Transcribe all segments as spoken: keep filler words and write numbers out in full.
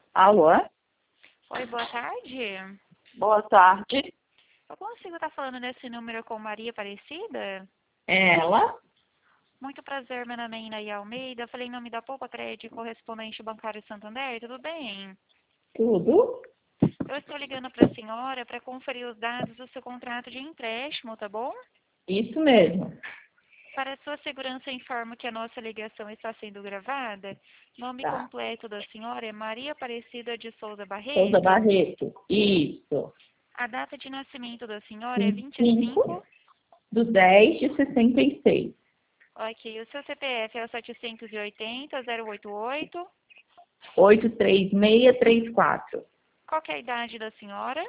Alô? Oi, boa tarde. Boa tarde. Eu consigo estar falando nesse número com Maria Aparecida? Ela? Muito prazer, meu nome é Inaí Almeida. Eu falei em nome da Poupa Crédito, correspondente bancário Santander, tudo bem? Tudo? Eu estou ligando para a senhora para conferir os dados do seu contrato de empréstimo, tá bom? Isso mesmo. Para sua segurança, informo que a nossa ligação está sendo gravada. Nome Tá. completo da senhora é Maria Aparecida de Souza Barreto. Souza Barreto. Isso. A data de nascimento da senhora é vinte vinte e e cinco cinco. do dez de sessenta e seis. Ok, o seu C P F é o setecentos e oitenta, zero oito oito. oito três seis três quatro. Qual que é a idade da senhora?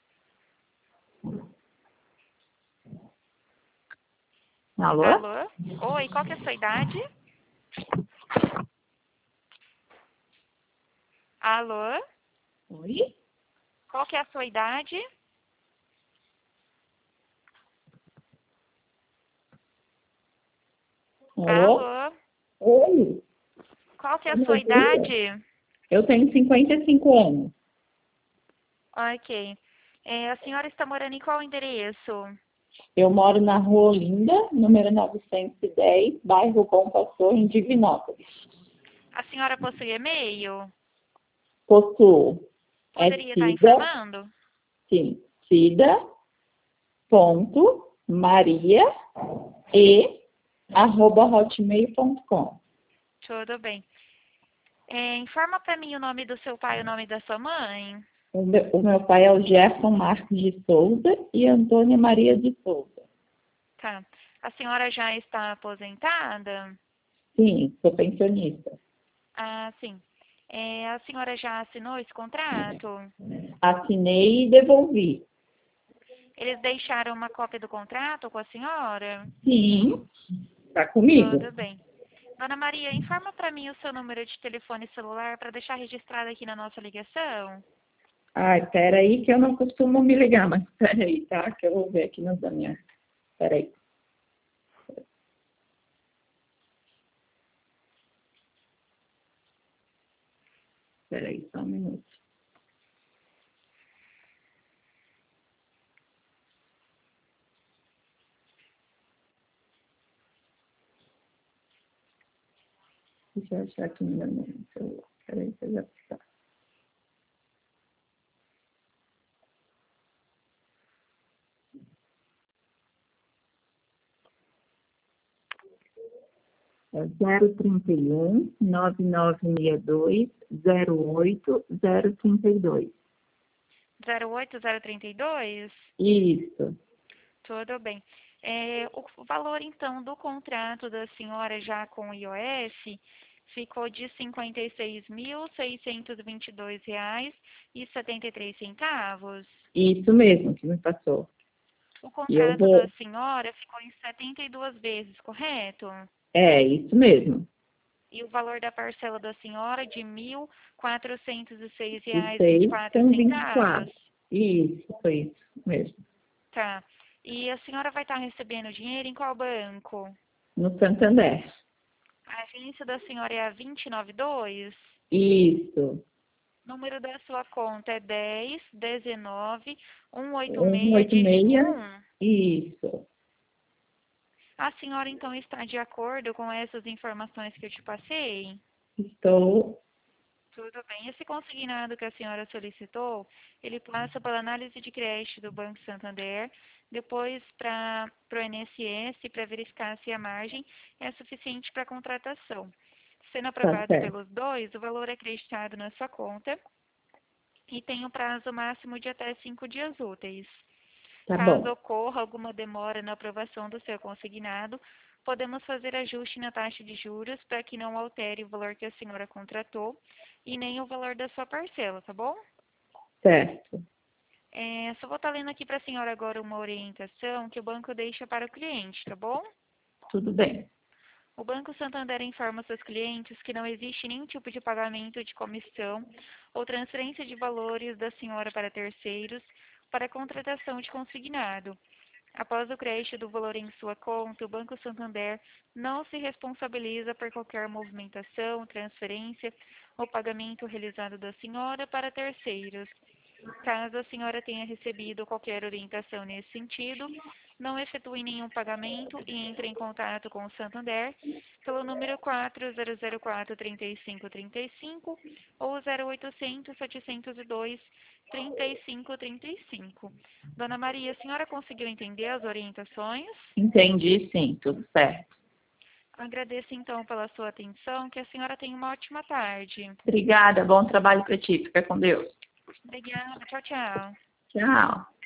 Alô? Alô? Oi, qual que é a sua idade? Alô? Oi? Qual que é a sua idade? Alô? Alô? Oi? Qual que é Tá a me sua ouvindo? idade? Eu tenho cinquenta e cinco anos. Ok. É, a senhora está morando em qual endereço? Eu moro na Rua Olinda, número novecentos e dez, bairro Bom Pastor, em Divinópolis. A senhora possui e-mail? Possuo. É Poderia estar Cida, informando? sim, Cida, ponto, Maria, e, arroba hotmail ponto com. Tudo bem. É, informa para mim o nome do seu pai e o nome da sua mãe. O meu, o meu pai é o Jefferson Marques de Souza e Antônia Maria de Souza. Tá. A senhora já está aposentada? Sim, sou pensionista. Ah, sim. É, a senhora já assinou esse contrato? Assinei e devolvi. Eles deixaram uma cópia do contrato com a senhora? Sim, tá comigo. Tudo bem. Dona Maria, informa para mim o seu número de telefone celular para deixar registrado aqui na nossa ligação. Ai, peraí que eu não costumo me ligar, mas peraí, tá? Que eu vou ver aqui na minha. Peraí. Peraí, só um minuto. Deixa eu achar aqui no meu celular. Peraí, que eu já tá. É zero trinta e um, nove nove seis dois, zero oito zero trinta e dois. zero oito zero três dois? Isso. Tudo bem. É, o valor, então, do contrato da senhora já com o I O S ficou de cinquenta e seis mil, seiscentos e vinte e dois reais e setenta e três centavos. Isso mesmo que me passou. O E eu contrato da vou. senhora ficou em setenta e duas vezes, correto? É, isso mesmo. E o valor da parcela da senhora de mil quatrocentos e seis E reais e vinte e seis quatro com vinte e centavos. quatro. Isso, foi isso mesmo. Tá. E a senhora vai estar recebendo dinheiro em qual banco? No Santander. A agência da senhora é a dois nove dois. Isso. Número da sua conta é dez, dezenove, cento e oitenta e cento e seis, oitenta e dígito seis. um. Isso. A senhora então está de acordo com essas informações que eu te passei? Estou. Tudo bem. Esse consignado que a senhora solicitou, ele passa pela análise de crédito do Banco Santander, depois para o I N S S para verificar se a margem é suficiente para a contratação. Sendo Tá aprovado certo. pelos dois, o valor é acreditado na sua conta e tem um prazo máximo de até cinco dias úteis. Tá Caso bom. ocorra alguma demora na aprovação do seu consignado, podemos fazer ajuste na taxa de juros para que não altere o valor que a senhora contratou e nem o valor da sua parcela, tá bom? Certo. É, só vou estar lendo aqui para a senhora agora uma orientação que o banco deixa para o cliente, tá bom? Tudo bem. O Banco Santander informa seus clientes que não existe nenhum tipo de pagamento de comissão ou transferência de valores da senhora para terceiros para a contratação de consignado. Após o crédito do valor em sua conta, o Banco Santander não se responsabiliza por qualquer movimentação, transferência ou pagamento realizado da senhora para terceiros. Caso a senhora tenha recebido qualquer orientação nesse sentido, não efetue nenhum pagamento e entre em contato com o Santander pelo número quatro zero zero quatro, três cinco três cinco ou zero oitocentos, setecentos e dois, trinta e cinco trinta e cinco. Dona Maria, a senhora conseguiu entender as orientações? Entendi, sim, tudo certo. Agradeço então pela sua atenção, que a senhora tenha uma ótima tarde. Obrigada, bom trabalho para ti. Fica com Deus. Obrigada, tchau, tchau. Tchau.